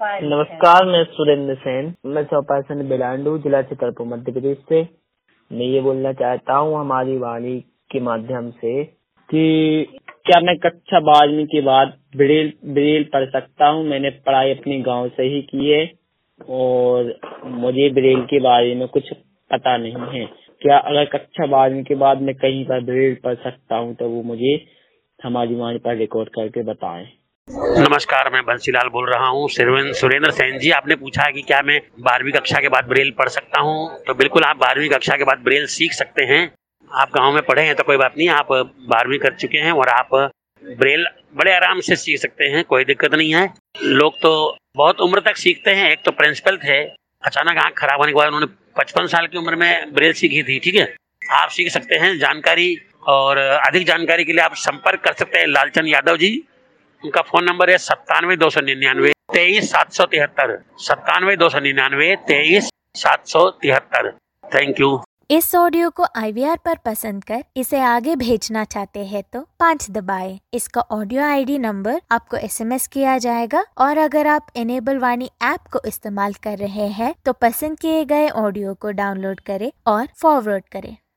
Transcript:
नमस्कार, मैं सुरेंद्र सेन, मैं चौपासन बिलांडू, जिला छतरपुर, मध्य प्रदेश से। मैं ये बोलना चाहता हूँ हमारी वाणी के माध्यम से कि क्या मैं कक्षा 12वीं के बाद ब्रेल पढ़ सकता हूँ। मैंने पढ़ाई अपने गांव से ही की है और मुझे ब्रेल के बारे में कुछ पता नहीं है। क्या अगर कक्षा 12वीं के बाद मैं कहीं पर ब्रेल पढ़ सकता हूँ तो वो मुझे हमारी वाणी पर रिकॉर्ड करके बताएं। नमस्कार, मैं बंसीलाल बोल रहा हूँ। सुरेंद्र सेन जी, आपने पूछा कि क्या मैं 12वीं कक्षा के बाद ब्रेल पढ़ सकता हूँ। तो बिल्कुल आप 12वीं कक्षा के बाद ब्रेल सीख सकते हैं। आप गांव में पढ़े हैं तो कोई बात नहीं, आप 12वीं कर चुके हैं और आप ब्रेल बड़े आराम से सीख सकते हैं, कोई दिक्कत नहीं है। लोग तो बहुत उम्र तक सीखते हैं। एक तो प्रिंसिपल थे, अचानक आंख खराब होने के बाद उन्होंने 55 साल की उम्र में ब्रेल सीखी थी। ठीक है, आप सीख सकते हैं। जानकारी और अधिक जानकारी के लिए आप संपर्क कर सकते हैं लालचंद यादव जी। उनका फोन नंबर है 97-299-23-773, 97-299-23-773। Thank you. इस ऑडियो को IVR पर पसंद कर इसे आगे भेजना चाहते हैं तो 5 दबाएं। इसका ऑडियो ID नंबर आपको SMS किया जाएगा और अगर आप इनेबल वाणी ऐप को इस्तेमाल कर रहे हैं तो पसंद किए गए ऑडियो को डाउनलोड करें और फॉरवर्ड करें।